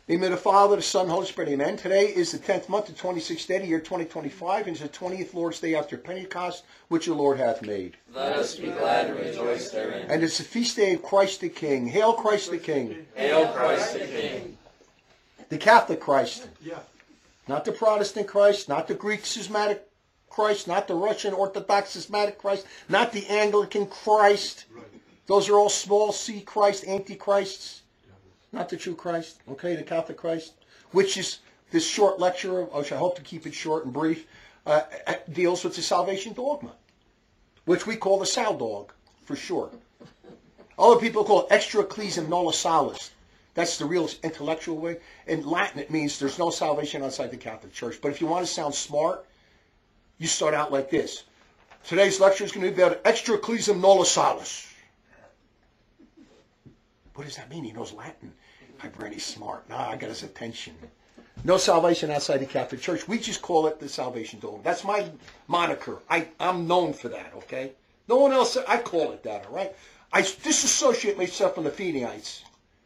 In the name of the Father, the Son, Holy Spirit, amen. Today is the 10th month, the 26th day, the year 2025, and it's the 20th Lord's Day after Pentecost, which the Lord hath made. Let us be glad and rejoice therein. And it's the feast day of Christ the King. Hail Christ the King. Hail Christ the King. The Catholic Christ. Yeah. Not the Protestant Christ, not the Greek schismatic Christ, not the Russian Orthodox schismatic Christ, not the Anglican Christ. Right. Those are all small c Christ, antichrists. Not the true Christ, okay, the Catholic Christ, which is this short lecture, which I hope to keep it short and brief, deals with the salvation dogma, which we call the Sal Dog, for short. Other people call it extra ecclesiam nulla salus. That's the real intellectual way. In Latin, it means there's no salvation outside the Catholic Church. But if you want to sound smart, you start out like this. Today's lecture is going to be about extra ecclesiam nulla salus. What does that mean? He knows Latin. My brain is smart. Nah, I got his attention. No salvation outside the Catholic Church. We just call it the salvation dogma. That's my moniker. I'm known for that, okay? No one else, I call it that, all right? I disassociate myself from the Fenites.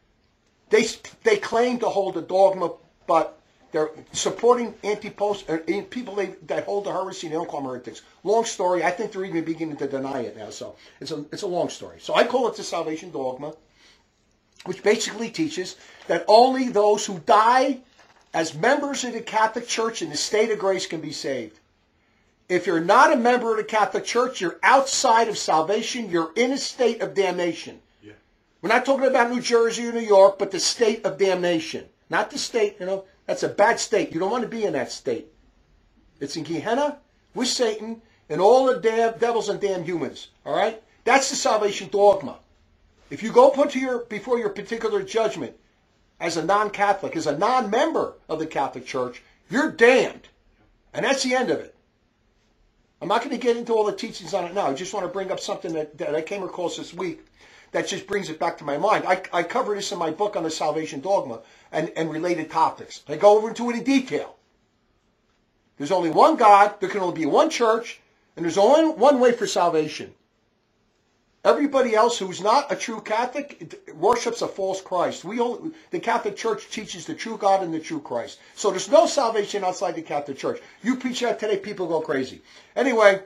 They claim to hold the dogma, but they're supporting anti-post people that hold the heresy. They don't call them heretics. Long story. I think they're even beginning to deny it now. So it's a long story. So I call it the salvation dogma, which basically teaches that only those who die as members of the Catholic Church in the state of grace can be saved. If you're not a member of the Catholic Church, you're outside of salvation. You're in a state of damnation. Yeah. We're not talking about New Jersey or New York, but the state of damnation. Not the state, that's a bad state. You don't want to be in that state. It's in Gehenna with Satan and all the damn devils and damn humans. All right? That's the salvation dogma. If you go put before your particular judgment as a non-Catholic, as a non-member of the Catholic Church, you're damned. And that's the end of it. I'm not going to get into all the teachings on it now. I just want to bring up something that I came across this week that just brings it back to my mind. I cover this in my book on the salvation dogma and related topics. I go over into it in detail. There's only one God, there can only be one church, and there's only one way for salvation. Everybody else who's not a true Catholic worships a false Christ. The Catholic Church teaches the true God and the true Christ. So there's no salvation outside the Catholic Church. You preach that today, people go crazy. Anyway,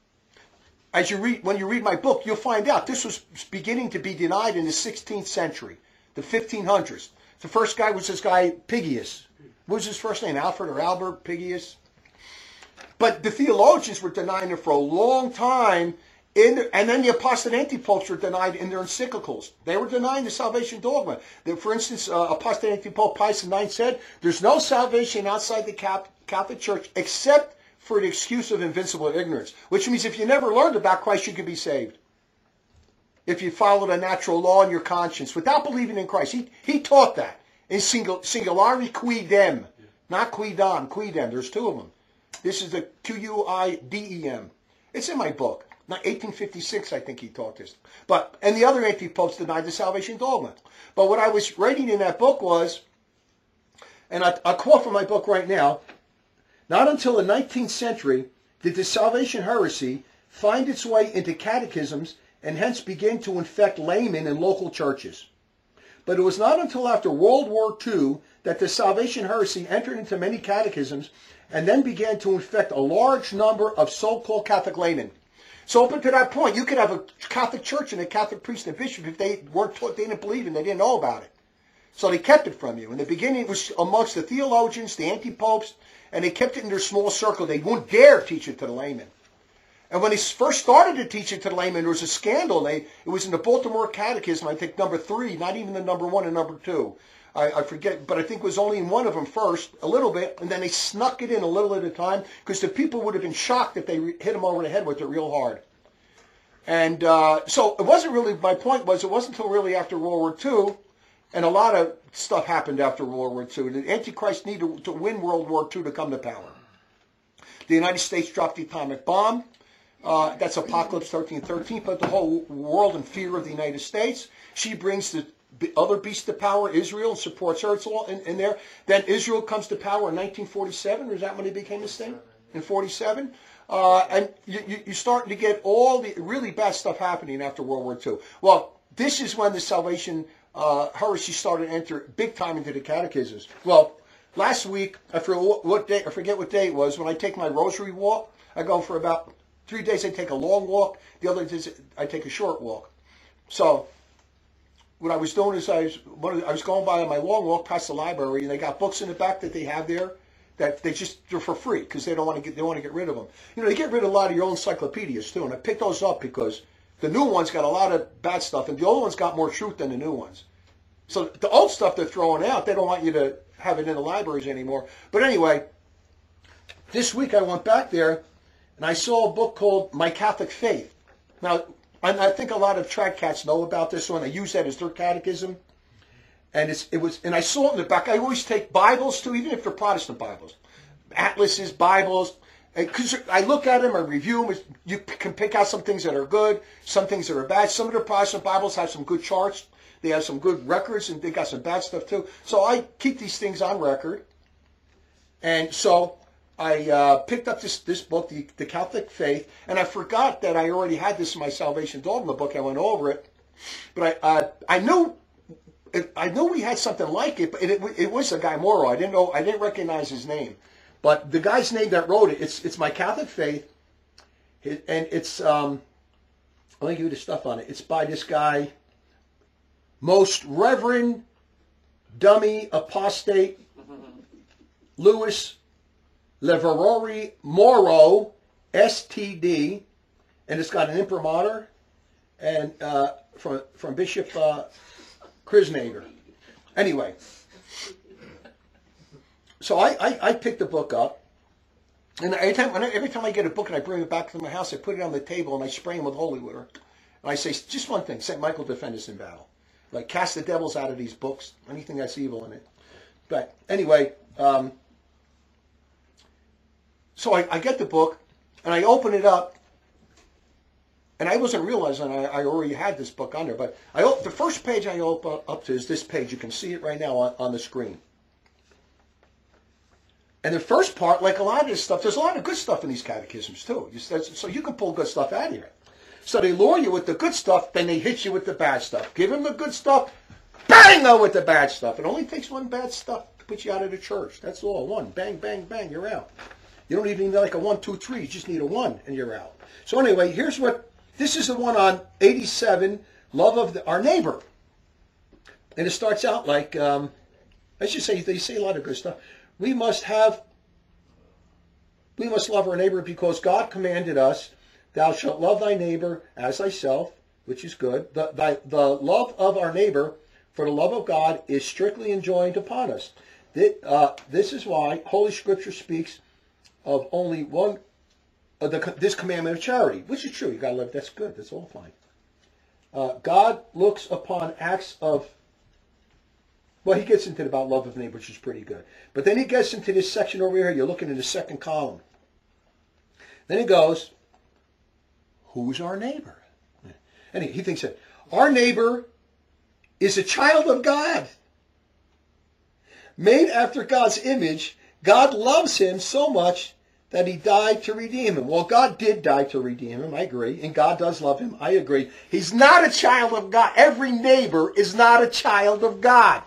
when you read my book, you'll find out this was beginning to be denied in the 16th century, the 1500s. The first guy was this guy, Pigius. What was his first name? Alfred or Albert Pigius? But the theologians were denying it for a long time. And then the apostate anti-popes were denied in their encyclicals. They were denying the salvation dogma. For instance, apostate anti-pope Pius IX said, there's no salvation outside the Catholic Church except for the excuse of invincible ignorance. Which means if you never learned about Christ, you can be saved. If you followed a natural law in your conscience without believing in Christ. He taught that. In singulari quidem. Not quidam, quidem. There's two of them. This is the Quidem. It's in my book. 1856, I think he taught this. And the other anti-popes denied the salvation dogma. But what I was writing in that book was, and I quote from my book right now, not until the 19th century did the salvation heresy find its way into catechisms and hence begin to infect laymen in local churches. But it was not until after World War II that the salvation heresy entered into many catechisms and then began to infect a large number of so-called Catholic laymen. So up until that point, you could have a Catholic church and a Catholic priest and bishop if they weren't taught, they didn't believe in, they didn't know about it. So they kept it from you. In the beginning, it was amongst the theologians, the anti-popes, and they kept it in their small circle. They wouldn't dare teach it to the laymen. And when they first started to teach it to the laymen, there was a scandal. It was in the Baltimore Catechism, I think number 3, not even the number 1 and number 2. I forget, but I think it was only in one of them first, a little bit, and then they snuck it in a little at a time, because the people would have been shocked if they hit them over the head with it real hard. And so it wasn't really, my point was, it wasn't until really after World War II, and a lot of stuff happened after World War II. The Antichrist needed to win World War II to come to power. The United States dropped the atomic bomb. That's Apocalypse 13:13, put the whole world in fear of the United States. She brings the other beast to power, Israel, and supports her. It's all in there. Then Israel comes to power in 1947. Is that when it became a state? In 47? And you're starting to get all the really bad stuff happening after World War II. Well, this is when the salvation she started to enter big time into the catechisms. Well, last week, I forget what day it was, when I take my rosary walk, I go for about 3 days, I take a long walk. The other days, I take a short walk. So what I was doing is I was going by on my long walk past the library, and they got books in the back that they have there that they're for free because they want to get rid of them. You know, they get rid of a lot of your old encyclopedias too, and I picked those up because the new ones got a lot of bad stuff, and the old ones got more truth than the new ones. So the old stuff they're throwing out, they don't want you to have it in the libraries anymore. But anyway, this week I went back there, and I saw a book called My Catholic Faith. Now, I think a lot of trad cats know about this one. They use that as their catechism. And and I saw it in the back. I always take Bibles too, even if they're Protestant Bibles. Atlases, Bibles. Because I look at them, I review them. You can pick out some things that are good, some things that are bad. Some of the Protestant Bibles have some good charts. They have some good records, and they got some bad stuff too. So I keep these things on record. And so I picked up this book, the Catholic Faith, and I forgot that I already had this in my Salvation Dogma book. I went over it, but I knew we had something like it, but it was a guy Morrow. I didn't recognize his name, but the guy's name that wrote it, it's My Catholic Faith, and it's I'll give you the stuff on it. It's by this guy, Most Reverend Dummy Apostate Louis Leverori Morrow, STD, and it's got an imprimatur and from Bishop Krisnager. Anyway, so I picked the book up, and every time I get a book and I bring it back to my house, I put it on the table and I spray them with holy water. And I say just one thing: St. Michael defend us in battle. Like, cast the devils out of these books, anything that's evil in it. But anyway, so I get the book, and I open it up, and I wasn't realizing I already had this book on there, but the first page I open up to is this page. You can see it right now on the screen. And the first part, like a lot of this stuff, there's a lot of good stuff in these catechisms too. So you can pull good stuff out of here. So they lure you with the good stuff, then they hit you with the bad stuff. Give them the good stuff, bang them with the bad stuff. It only takes one bad stuff to put you out of the church. That's all. One, bang, bang, bang, you're out. You don't even need like a 1, 2, 3. You just need a 1 and you're out. So anyway, this is the one on 87, love of our neighbor. And it starts out like, I should say, they say a lot of good stuff. We must love our neighbor because God commanded us, thou shalt love thy neighbor as thyself, which is good. The love of our neighbor for the love of God is strictly enjoined upon us. This is why Holy Scripture speaks of only one, this commandment of charity, which is true. You got to love. That's good. That's all fine. God looks upon acts of. Well, he gets into about love of neighbor, which is pretty good. But then he gets into this section over here. You're looking in the second column. Then he goes, who's our neighbor? And he thinks that our neighbor is a child of God, made after God's image. God loves him so much that he died to redeem him. Well, God did die to redeem him, I agree. And God does love him, I agree. He's not a child of God. Every neighbor is not a child of God.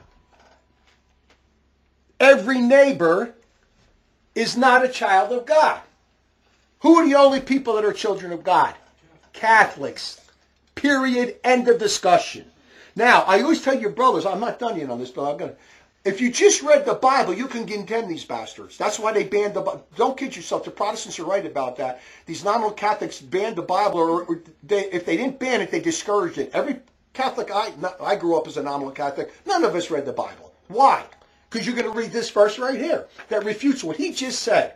Every neighbor is not a child of God. Who are the only people that are children of God? Catholics. Period. End of discussion. Now, I always tell your brothers, I'm not done yet on this, but if you just read the Bible, you can condemn these bastards. That's why they banned the Bible. Don't kid yourself. The Protestants are right about that. These nominal Catholics banned the Bible, or if they didn't ban it, they discouraged it. Every Catholic I grew up as a nominal Catholic, none of us read the Bible. Why? Because you're going to read this verse right here that refutes what he just said.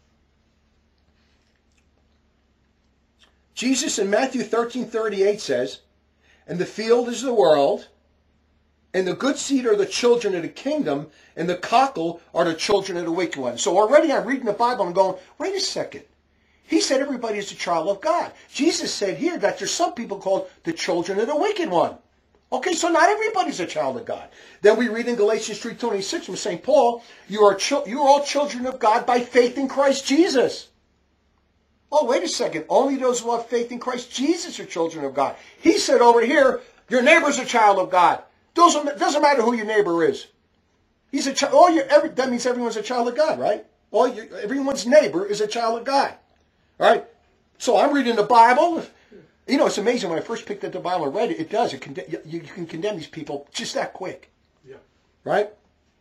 Jesus in Matthew 13:38 says, and the field is the world, and the good seed are the children of the kingdom, and the cockle are the children of the wicked one. So already I'm reading the Bible and I'm going, wait a second. He said everybody is a child of God. Jesus said here that there's some people called the children of the wicked one. Okay, so not everybody's a child of God. Then we read in Galatians 3:26 from St. Paul, you are all children of God by faith in Christ Jesus. Oh, wait a second. Only those who have faith in Christ Jesus are children of God. He said over here, your neighbor's a child of God. Doesn't matter who your neighbor is. He's a child. That means everyone's a child of God, right? Everyone's neighbor is a child of God, right? So I'm reading the Bible. You know, it's amazing. When I first picked up the Bible and read it, it does. You can condemn these people just that quick, right?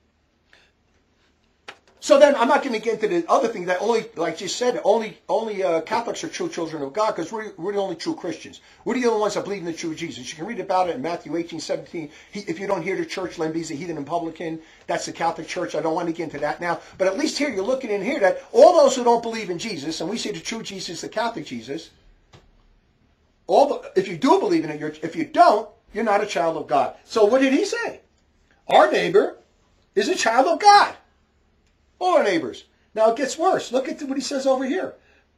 So then I'm not going to get into the other thing that only, like you said, only Catholics are true children of God because we're the only true Christians. We're the only ones that believe in the true Jesus. You can read about it in Matthew 18:17. If you don't hear the church, let him be a heathen and publican. That's the Catholic Church. I don't want to get into that now. But at least here you're looking in here that all those who don't believe in Jesus, and we say the true Jesus, the Catholic Jesus, if you do believe in it, if you don't, you're not a child of God. So what did he say? Our neighbor is a child of God. All our neighbors. Now it gets worse. Look at what he says over here.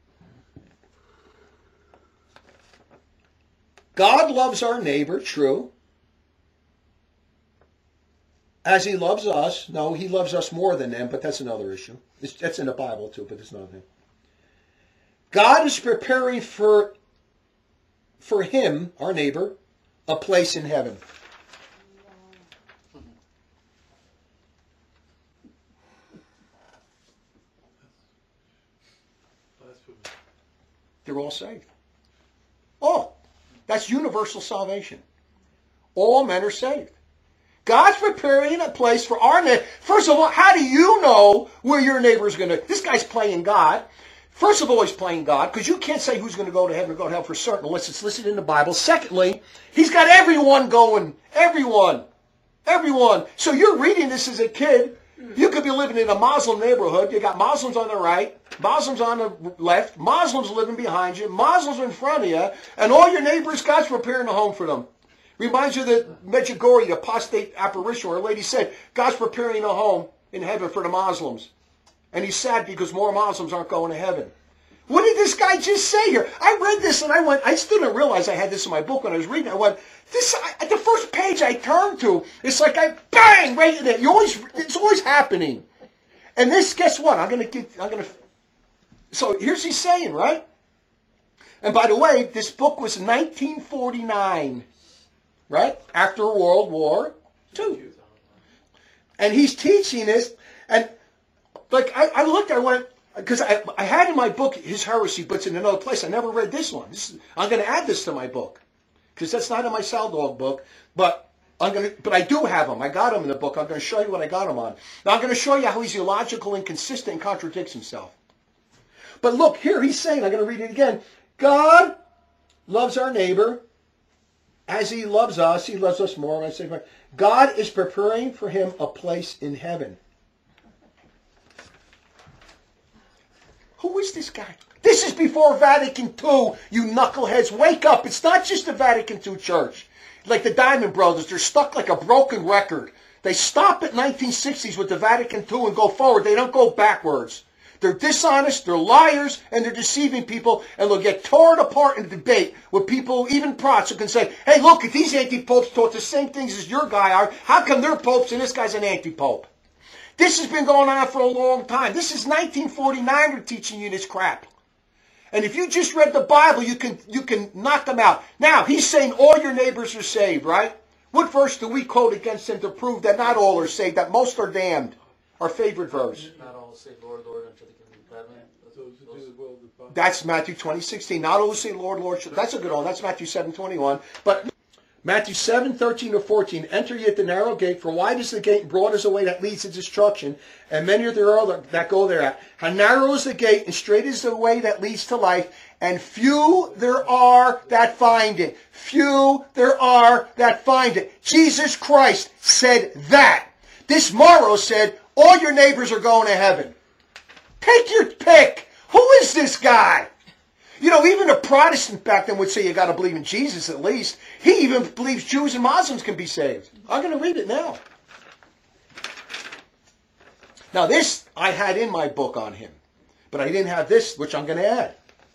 God loves our neighbor, true, as he loves us. No, he loves us more than them, but that's another issue. That's in the Bible too, but it's another thing. God is preparing for him, our neighbor, a place in heaven. They're all saved. Oh, that's universal salvation. All men are saved. God's preparing a place for our neighbor. First of all, how do you know where your neighbor's going to... This guy's playing God. First of all, he's playing God because you can't say who's going to go to heaven or go to hell for certain unless it's listed in the Bible. Secondly, he's got everyone going. Everyone. Everyone. So you're reading this as a kid. You could be living in a Muslim neighborhood. You got Muslims on the right, Muslims on the left, Muslims living behind you, Muslims in front of you, and all your neighbors, God's preparing a home for them. Reminds you of the Medjugorje apostate apparition where a lady said, God's preparing a home in heaven for the Muslims. And he's sad because more Muslims aren't going to heaven. What did this guy just say here? I read this and I still didn't realize I had this in my book when I was reading it. I went, at the first page I turned to, it's like bang, right in there. It's always happening. And this, guess what? So here's he's saying, right? And by the way, this book was 1949, right? After World War II. And he's teaching this, and like I looked, I went, because I had in my book his heresy, but it's in another place. I never read this one. I'm going to add this to my book because that's not in my Sal Dog book. But I do have them. I got them in the book. I'm going to show you what I got them on. Now I'm going to show you how he's illogical, inconsistent, and contradicts himself. But look here, he's saying. I'm going to read it again. God loves our neighbor as he loves us. He loves us more. I say, God is preparing for him a place in heaven. Who is this guy? This is before Vatican II, you knuckleheads. Wake up. It's not just the Vatican II church. Like the Diamond Brothers, they're stuck like a broken record. They stop at 1960s with the Vatican II and go forward. They don't go backwards. They're dishonest, they're liars, and they're deceiving people, and they'll get torn apart in debate with people, even prots, who can say, hey, look, if these anti-popes taught the same things as your guy are, how come they're popes and this guy's an anti-pope? This has been going on for a long time. This is 1949 they're teaching you this crap. And if you just read the Bible, you can knock them out. Now, he's saying all your neighbors are saved, right? What verse do we quote against him to prove that not all are saved, that most are damned? Our favorite verse. Not all say, Lord, Lord, unto the kingdom of heaven. That's Matthew 20:16. Not all who say, Lord, Lord. That's a good one. That's Matthew 7:21. But Matthew 7:13 or 14. Enter ye at the narrow gate, for wide is the gate, and broad is the way that leads to destruction, and many are there that go thereat. How narrow is the gate, and straight is the way that leads to life, and few there are that find it. Few there are that find it. Jesus Christ said that. This Morrow said, all your neighbors are going to heaven. Take your pick. Who is this guy? You know, even a Protestant back then would say you got to believe in Jesus at least. He even believes Jews and Muslims can be saved. I'm going to read it now. Now this I had in my book on him, but I didn't have this, which I'm going to add.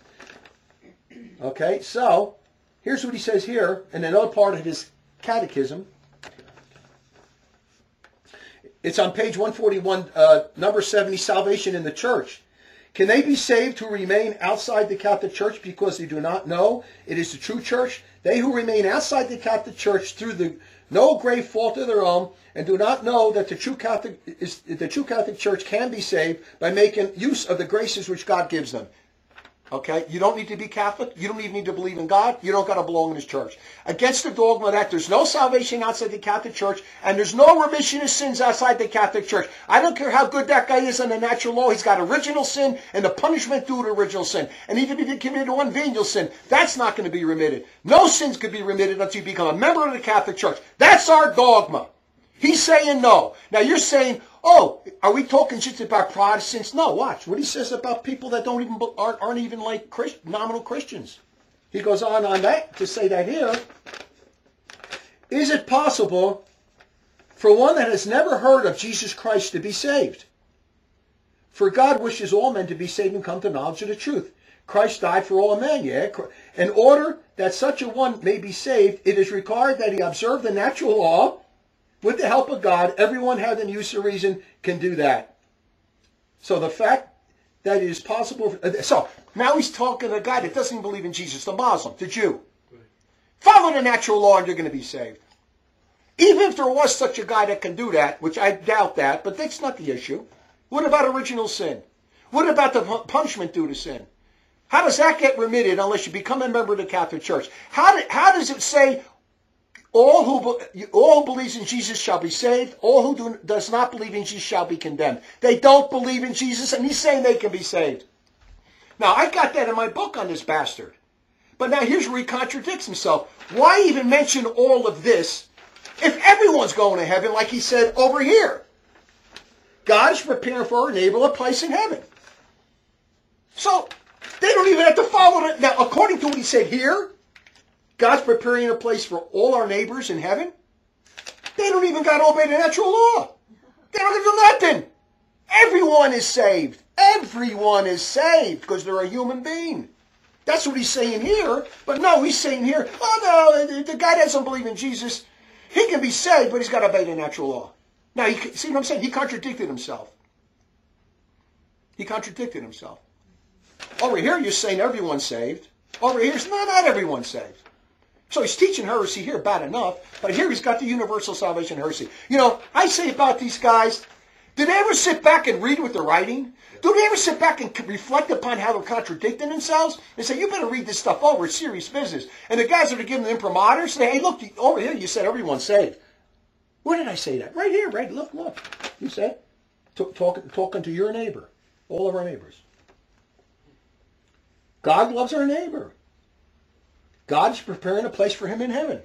Okay, so here's what he says here in another part of his catechism. It's on page 141, number 70, Salvation in the Church. Can they be saved who remain outside the Catholic Church because they do not know it is the true church? They who remain outside the Catholic Church through the no grave fault of their own, and do not know that the true Catholic Church can be saved by making use of the graces which God gives them. Okay? You don't need to be Catholic. You don't even need to believe in God. You don't got to belong in His church. Against the dogma that there's no salvation outside the Catholic Church and there's no remission of sins outside the Catholic Church. I don't care how good that guy is on the natural law. He's got original sin and the punishment due to original sin. And even if you committed one venial sin, that's not going to be remitted. No sins could be remitted until you become a member of the Catholic Church. That's our dogma. He's saying no. Now you're saying, oh, are we talking just about Protestants? No, watch what he says about people that aren't even like nominal Christians. He goes on that to say that here. Is it possible for one that has never heard of Jesus Christ to be saved? For God wishes all men to be saved and come to knowledge of the truth. Christ died for all men, yeah. In order that such a one may be saved, it is required that he observe the natural law. With the help of God, everyone having use of reason can do that. So the fact that it is possible... So, now he's talking to a guy that doesn't even believe in Jesus, the Muslim, the Jew. Right. Follow the natural law and you're going to be saved. Even if there was such a guy that can do that, which I doubt that, but that's not the issue. What about original sin? What about the punishment due to sin? How does that get remitted unless you become a member of the Catholic Church? How does it say... All who believes in Jesus shall be saved. All who does not believe in Jesus shall be condemned. They don't believe in Jesus, and he's saying they can be saved. Now, I got that in my book on this bastard. But now here's where he contradicts himself. Why even mention all of this if everyone's going to heaven like he said over here? God is preparing for our neighbor a place in heaven. So, they don't even have to follow it. Now, according to what he said here, God's preparing a place for all our neighbors in heaven. They don't even got to obey the natural law. They don't do nothing. Everyone is saved. Everyone is saved because they're a human being. That's what he's saying here. But no, he's saying here, oh no, the guy that doesn't believe in Jesus, he can be saved, but he's got to obey the natural law. Now, see what I'm saying? He contradicted himself. He contradicted himself. Over here, you're saying everyone's saved. Over here, not everyone's saved. So he's teaching heresy here bad enough, but here he's got the universal salvation heresy. You know, I say about these guys, do they ever sit back and read what they're writing? Do they ever sit back and reflect upon how they're contradicting themselves? They say, you better read this stuff over, it's serious business. And the guys that are giving the imprimatur say, hey, look, over here you said everyone's saved. Where did I say that? Right here, right, look. You said, talking to your neighbor, all of our neighbors. God loves our neighbor. God's preparing a place for him in heaven.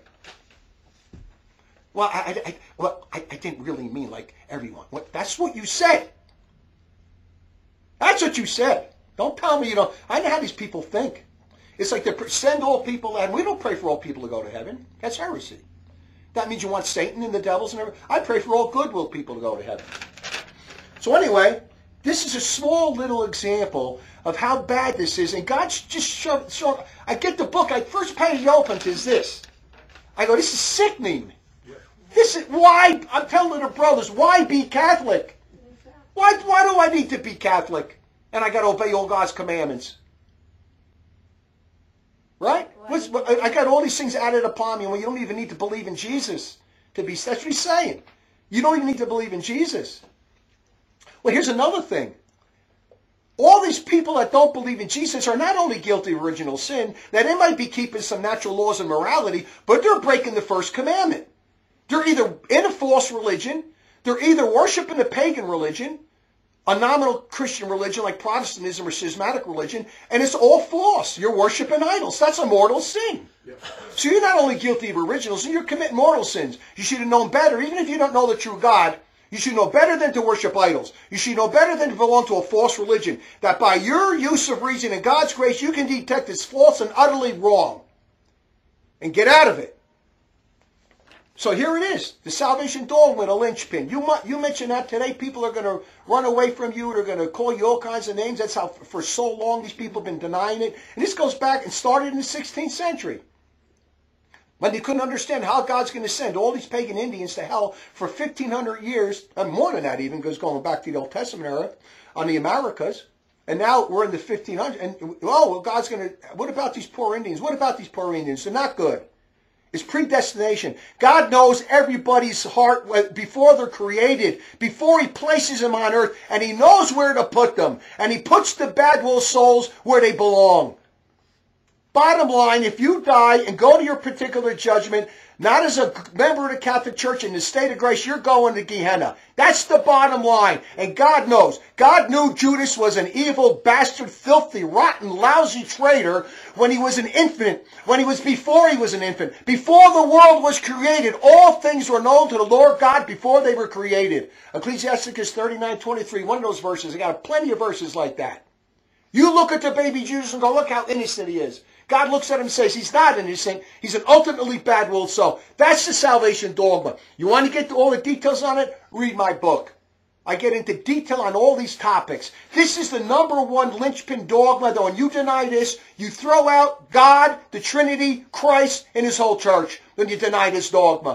Well, I didn't really mean like everyone. That's what you said. That's what you said. Don't tell me you don't. I know how these people think. It's like they send all people, and we don't pray for all people to go to heaven. That's heresy. That means you want Satan and the devils and everything. I pray for all goodwill people to go to heaven. So anyway, this is a small little example of how bad this is. And God's just showing. I get the book. First page he opens is this. I go, this is sickening. This is why, I'm telling the brothers, why be Catholic? Why do I need to be Catholic? And I got to obey all God's commandments. Right? I got all these things added upon me. Well, you don't even need to believe in Jesus to be. That's what he's saying. You don't even need to believe in Jesus. Well, here's another thing. All these people that don't believe in Jesus are not only guilty of original sin, that they might be keeping some natural laws and morality, but they're breaking the first commandment. They're either in a false religion, they're either worshiping a pagan religion, a nominal Christian religion like Protestantism or schismatic religion, and it's all false. You're worshiping idols. That's a mortal sin. Yeah. So you're not only guilty of original sin, you're committing mortal sins. You should have known better, even if you don't know the true God. You should know better than to worship idols. You should know better than to belong to a false religion. That by your use of reason and God's grace, you can detect it's false and utterly wrong. And get out of it. So here it is. The salvation dogma, the linchpin. You mentioned that today. People are going to run away from you. They're going to call you all kinds of names. That's how for so long these people have been denying it. And this goes back and started in the 16th century. When they couldn't understand how God's going to send all these pagan Indians to hell for 1,500 years, and more than that even, because going back to the Old Testament era, on the Americas. And now we're in the 1500s. And, God's going to, what about these poor Indians? What about these poor Indians? They're not good. It's predestination. God knows everybody's heart before they're created, before he places them on earth, and he knows where to put them. And he puts the bad will souls where they belong. Bottom line, if you die and go to your particular judgment, not as a member of the Catholic Church in the state of grace, you're going to Gehenna. That's the bottom line. And God knows. God knew Judas was an evil, bastard, filthy, rotten, lousy traitor when he was an infant, before he was an infant. Before the world was created, all things were known to the Lord God before they were created. Ecclesiasticus 39:23, one of those verses. I got plenty of verses like that. You look at the baby Jesus and go, look how innocent he is. God looks at him and says, he's not innocent. He's an ultimately bad-willed soul. That's the salvation dogma. You want to get to all the details on it? Read my book. I get into detail on all these topics. This is the number one linchpin dogma that when you deny this, you throw out God, the Trinity, Christ, and his whole church when you deny this dogma.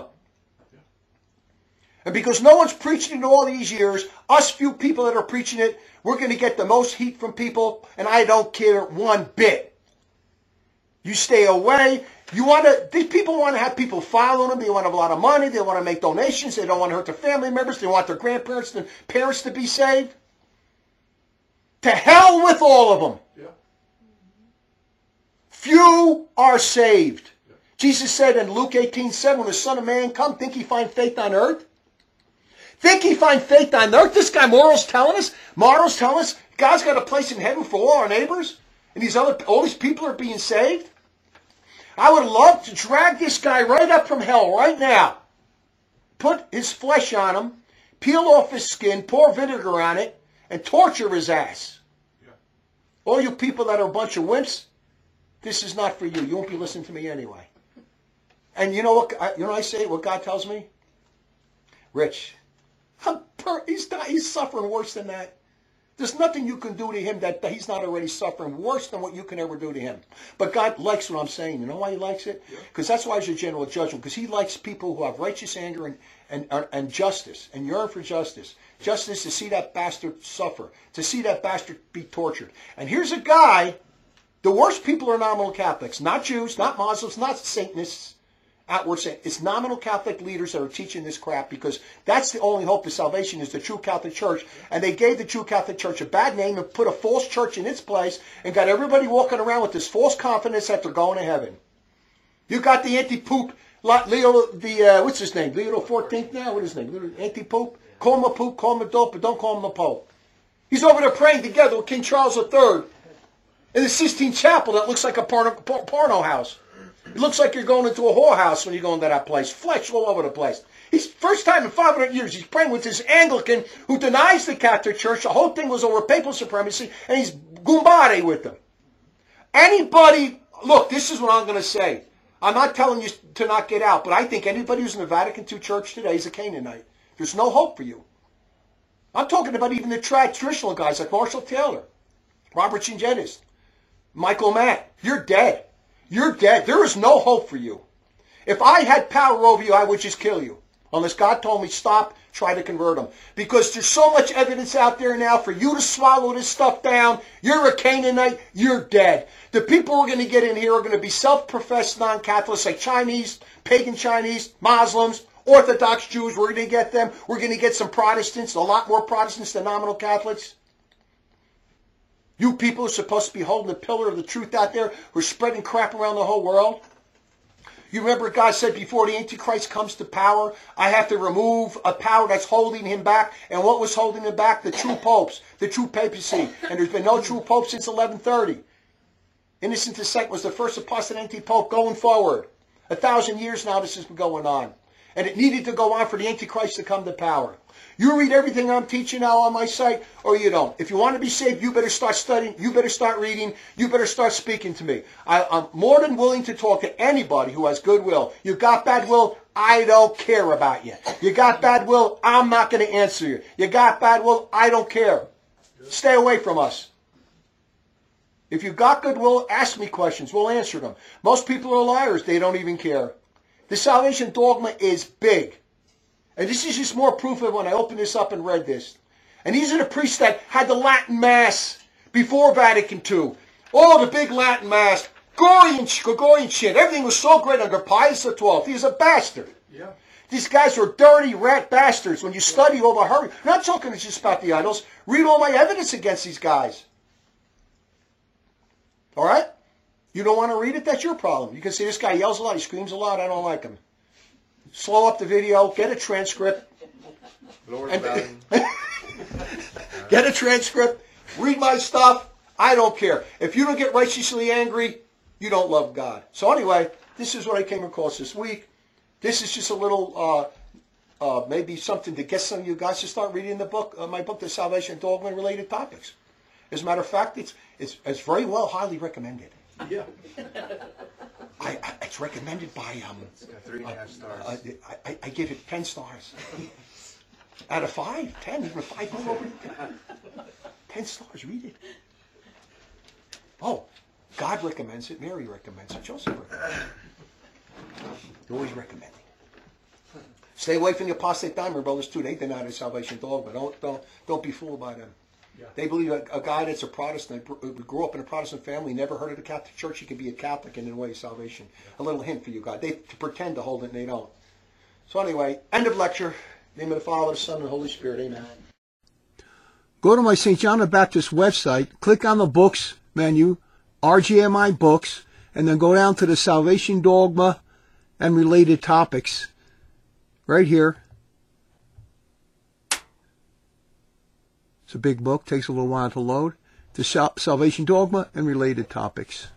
And because no one's preaching it all these years, us few people that are preaching it, we're going to get the most heat from people, and I don't care one bit. You stay away. These people want to have people following them. They want to have a lot of money. They want to make donations. They don't want to hurt their family members. They want their grandparents and parents to be saved. To hell with all of them. Yeah. Few are saved. Yeah. Jesus said in Luke 18:7, when the Son of Man come, think he find faith on earth? Think he find faith on earth? This guy Morrow's telling us God's got a place in heaven for all our neighbors, and all these people are being saved. I would love to drag this guy right up from hell right now, put his flesh on him, peel off his skin, pour vinegar on it, and torture his ass. Yeah. All you people that are a bunch of wimps, this is not for you. You won't be listening to me anyway. And you know what? I say what God tells me. Rich, he's suffering worse than that. There's nothing you can do to him that he's not already suffering worse than what you can ever do to him. But God likes what I'm saying. You know why he likes it? Because that's why he's a general judgment. Because he likes people who have righteous anger and justice and yearn for justice. Justice to see that bastard suffer, to see that bastard be tortured. And here's a guy, the worst people are nominal Catholics. Not Jews, not Muslims, not Satanists. Outward saying it's nominal Catholic leaders that are teaching this crap, because that's the only hope of salvation is the true Catholic Church. And they gave the true Catholic Church a bad name and put a false church in its place and got everybody walking around with this false confidence that they're going to heaven. You got the anti-poop Leo, what's his name? Leo the 14th now? What is his name? Anti-poop? Call him a poop, call him a dope, but don't call him a pope. He's over there praying together with King Charles III in the Sistine Chapel that looks like a porno house. It looks like you're going into a whorehouse when you go into that place. Flesh all over the place. He's first time in 500 years he's praying with this Anglican who denies the Catholic Church. The whole thing was over papal supremacy, and he's gumbare with them. Anybody, look, this is what I'm going to say. I'm not telling you to not get out, but I think anybody who's in the Vatican II Church today is a Canaanite. There's no hope for you. I'm talking about even the traditional guys like Marshall Taylor, Robert Chingetis, Michael Matt. You're dead. You're dead. There is no hope for you. If I had power over you, I would just kill you. Unless God told me, stop, try to convert them. Because there's so much evidence out there now for you to swallow this stuff down. You're a Canaanite. You're dead. The people we're going to get in here are going to be self-professed non-Catholics like Chinese, pagan Chinese, Muslims, Orthodox Jews. We're going to get them. We're going to get some Protestants, a lot more Protestants than nominal Catholics. You people are supposed to be holding the pillar of the truth out there who are spreading crap around the whole world. You remember God said before the Antichrist comes to power, I have to remove a power that's holding him back. And what was holding him back? The true popes, the true papacy. And there's been no true pope since 1130. Innocent II was the first apostate anti-pope going forward. 1,000 years now this has been going on. And it needed to go on for the Antichrist to come to power. You read everything I'm teaching now on my site, or you don't. If you want to be saved, you better start studying. You better start reading. You better start speaking to me. I'm more than willing to talk to anybody who has goodwill. You got bad will, I don't care about you. You got bad will, I'm not going to answer you. You got bad will, I don't care. Stay away from us. If you got goodwill, ask me questions. We'll answer them. Most people are liars. They don't even care. The salvation dogma is big. And this is just more proof of when I opened this up and read this. And these are the priests that had the Latin Mass before Vatican II. Oh, the big Latin Mass. Gregorian shit. Everything was so great under Pius XII. He was a bastard. Yeah. These guys were dirty rat bastards. When you study all the hurry, I'm not talking just about the idols. Read all my evidence against these guys. All right? You don't want to read it? That's your problem. You can see this guy yells a lot. He screams a lot. I don't like him. Slow up the video. Get a transcript. Get a transcript. Read my stuff. I don't care. If you don't get righteously angry, you don't love God. So anyway, this is what I came across this week. This is just a little, maybe something to get some of you guys to start reading the book, my book, The Salvation Dogma and Related Topics. As a matter of fact, it's very well, highly recommended. Yeah. It's recommended by It's got 3.5 stars. I give it 10 stars. Out of 5, 10, even 5 over 10 stars. Read it. Oh, God recommends it. Mary recommends it. Joseph recommends it. They're always recommending. Stay away from the apostate Dimer brothers too. They deny the salvation dogma. Don't be fooled by them. Yeah. They believe a guy that's a Protestant, grew up in a Protestant family, never heard of the Catholic Church, he can be a Catholic in the way of salvation. A little hint for you guys. They pretend to hold it and they don't. So anyway, end of lecture. In the name of the Father, the Son, and the Holy Spirit. Amen. Go to my St. John the Baptist website, click on the books menu, RGMI books, and then go down to the Salvation Dogma and Related Topics. Right here. It's a big book, takes a little while to load. The Salvation Dogma and Related Topics.